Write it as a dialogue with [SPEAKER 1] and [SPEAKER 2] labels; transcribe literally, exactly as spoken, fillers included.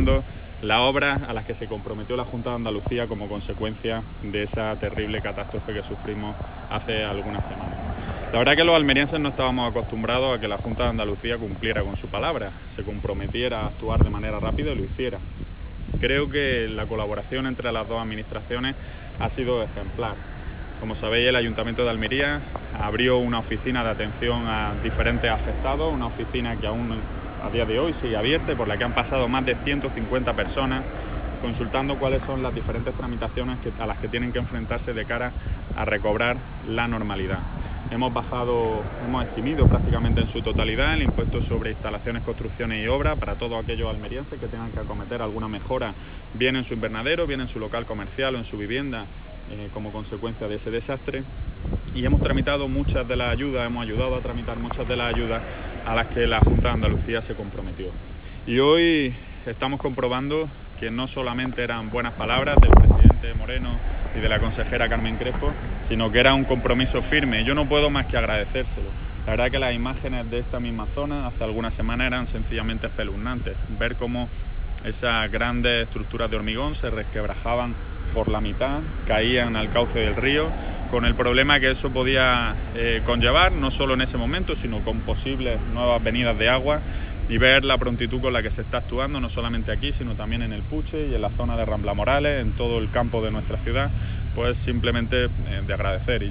[SPEAKER 1] parando las obras a las que se comprometió la Junta de Andalucía como consecuencia de esa terrible catástrofe que sufrimos hace algunas semanas. La verdad que los almerienses no estábamos acostumbrados a que la Junta de Andalucía cumpliera con su palabra, se comprometiera a actuar de manera rápida y lo hiciera. Creo que la colaboración entre las dos administraciones ha sido ejemplar. Como sabéis, el Ayuntamiento de Almería abrió una oficina de atención a diferentes afectados, una oficina que aún a día de hoy sigue abierta y por la que han pasado más de ciento cincuenta personas consultando cuáles son las diferentes tramitaciones que, a las que tienen que enfrentarse de cara a recobrar la normalidad. Hemos bajado, hemos eximido prácticamente en su totalidad el impuesto sobre instalaciones, construcciones y obras para todos aquellos almerienses que tengan que acometer alguna mejora, bien en su invernadero, bien en su local comercial o en su vivienda, eh, como consecuencia de ese desastre. Y hemos tramitado muchas de las ayudas, hemos ayudado a tramitar muchas de las ayudas a las que la Junta de Andalucía se comprometió. Y hoy estamos comprobando que no solamente eran buenas palabras del presidente Moreno y de la consejera Carmen Crespo, sino que era un compromiso firme. Yo no puedo más que agradecérselo. La verdad que las imágenes de esta misma zona hace algunas semanas eran sencillamente espeluznantes. Ver cómo esas grandes estructuras de hormigón se resquebrajaban por la mitad, caían al cauce del río, con el problema que eso podía eh, conllevar, no solo en ese momento, sino con posibles nuevas venidas de agua, y ver la prontitud con la que se está actuando, no solamente aquí, sino también en el Puche y en la zona de Rambla Morales, en todo el campo de nuestra ciudad, pues simplemente eh, de agradecer.